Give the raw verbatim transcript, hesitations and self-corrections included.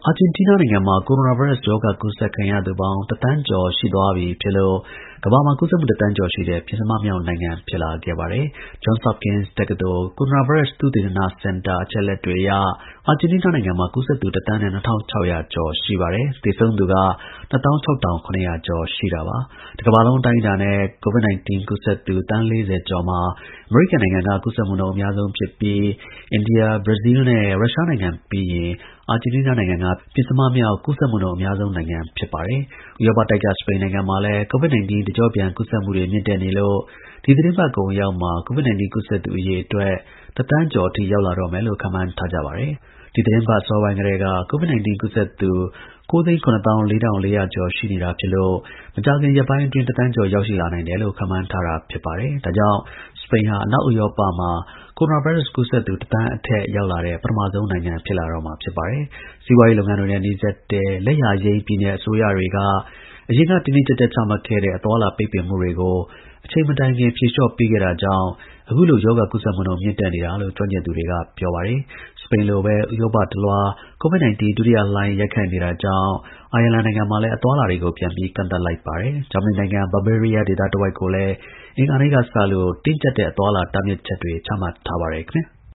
အာဂျင်တီးနားနိုင်ငံမှာ ကိုရိုနာဗိုင်းရပ်စ်ရောဂါ ကူးစက်ခံရသူပေါင်း တစ်သန်းကျော် ရှိသွားပြီဖြစ်လို့ ကမ္ဘာမှာ ကူးစက်မှု တစ်သန်းကျော်ရှိတဲ့ ပဉ္စမမြောက်နိုင်ငံ ဖြစ်လာခဲ့ပါတယ်။ Johns Hopkins တက္ကသိုလ် ကိုရိုနာဗိုင်းရပ်စ် သုတေသနစင်တာ အချက်အလက်တွေအရ အာဂျင်တီးနားနိုင်ငံမှာ ကူးစက်သူ တစ်သန်းနဲ့ နှစ်ထောင်ခြောက်ရာကျော် ရှိပါတယ်။ သေဆုံးသူက နှစ်သောင်းခြောက်ထောင် ခုနှစ်ရာကျော် ရှိတာပါ။ တစ်ကမ္ဘာလုံး အတိုင်းအတာနဲ့ covid 19 ကူးစက်သူ သန်း ၄၀ ကျော်မှာ အမေရိကန်နိုင်ငံက ကူးစက်မှုနှုန်း အများဆုံးဖြစ်ပြီး အိန္ဒိယ၊ ဘရာဇီးလ်နဲ့ ရုရှားနိုင်ငံပြီးရင် အာဂျင်တီးနားနိုင်ငံက ပဉ္စမမြောက် ကူးစက်မှုနှုန်း အများဆုံးနိုင်ငံ ဖြစ်ပါတယ်။ ဥရောပတိုက်က စပိန်နိုင်ငံမှာလည်း covid 19 တကျော့ပြန် ကူးစက်မှုတွေ မြင့်တက်နေလို့ ဒီ သီတင်းပတ်ကုန်ရောက်မှာ covid 19 ကူးစက်သူ အရေအတွက် တစ်သန်းကျော်အထိ ရောက်လာတော့မယ်လို့ ခန့်မှန်းထားကြပါတယ်။ ဒီသီတင်းပတ် အစောပိုင်းကတည်းက covid 19 ကူးစက်သူ ကိုးသိန်း ခုနှစ်သောင်း လေးထောင် လေးရာကျော် ရှိနေတာဖြစ်လို့ မကြာခင် ရက်ပိုင်းအတွင်း တစ်သန်းကျော် ရောက်ရှိလာနိုင်တယ်လို့ ခန့်မှန်းထားတာ ဖြစ်ပါတယ်။ ဒါကြောင့် စပိန်ဟာ အနောက်ဥရောပမှာ ကိုရိုနာဗိုင်းရပ်စ် ကူးစက်သူ တစ်သန်းအထက် ရောက်လာတဲ့ ပထမဆုံးနိုင်ငံ ဖြစ်လာတော့မှာ ဖြစ်ပါတယ်။ စီးပွားရေးလုပ်ငန်းတွေနဲ့ နီးစပ်တဲ့ လက်ယာယိမ်း ပြည်နယ်အစိုးရတွေက အရင်က တင်းတင်းကျပ်ကျပ် ချမှတ်ခဲ့တဲ့ အသွားအလာ ပိတ်ပင်မှုတွေကို အချိန်မတိုင်ခင် ဖြေလျှော့ပေးခဲ့တာကြောင့် အခုလို ရောဂါကူးစက်မှုနှုန်း မြင့်တက်နေတာလို့ ကျွမ်းကျင်သူတွေက ပြောပါတယ်။ စပိန်လိုပဲ ဥရောပတစ်လွှား covid 19 ဒုတိယလှိုင်း ရိုက်ခတ်နေတာကြောင့် အိုင်ယာလန်နိုင်ငံမှာလည်း အသွားအလာတွေကို ပြန်ပြီး ကန့်သတ်လိုက်ပါတယ်။ ဂျာမနီနိုင်ငံ Bavaria ဒေသတစ်ဝိုက်ကိုလည်း အင်္ဂါနေ့ကစလို့ တင်းကျပ်တဲ့ အသွားအလာ တားမြစ်ချက်တွေ ချမှတ်ထားပါတယ် ခင်ဗျာ။